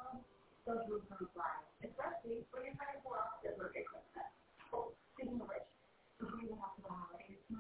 those rules don't apply, especially when you're trying to pull off the birthday Christmas. Oh, speaking of which, before we get off to the holidays,